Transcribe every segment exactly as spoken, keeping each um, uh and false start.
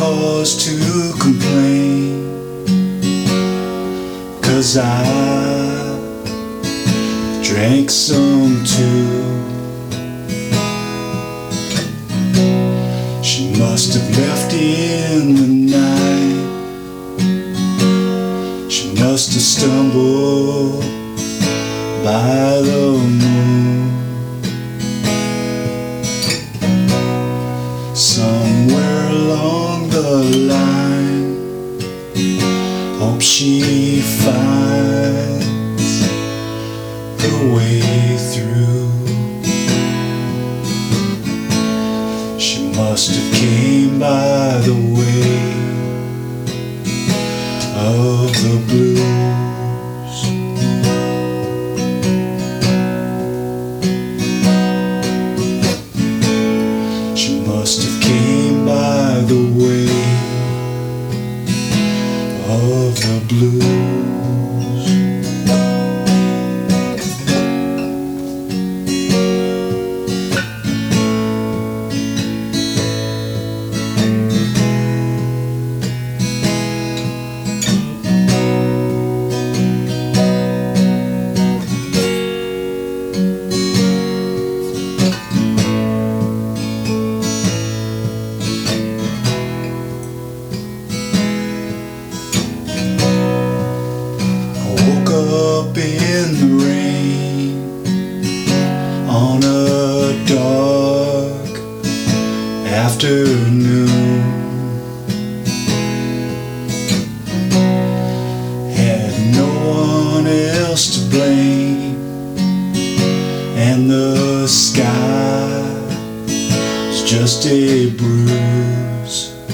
cause to complain, 'cause I drank some too. She must have left in the night. She must have stumbled by the moon. Somewhere along the line, hope she finds her way through. She must have came by the way of the blues. She must have came by the way of the blues. Up in the rain on a dark afternoon, had no one else to blame, and the sky was just a bruise.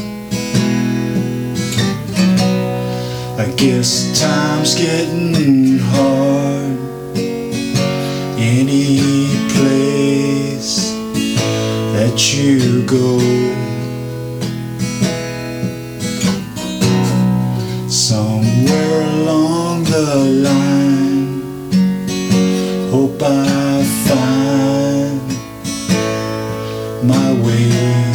I guess time's getting hard any place that you go. Somewhere along the line, hope I find my way.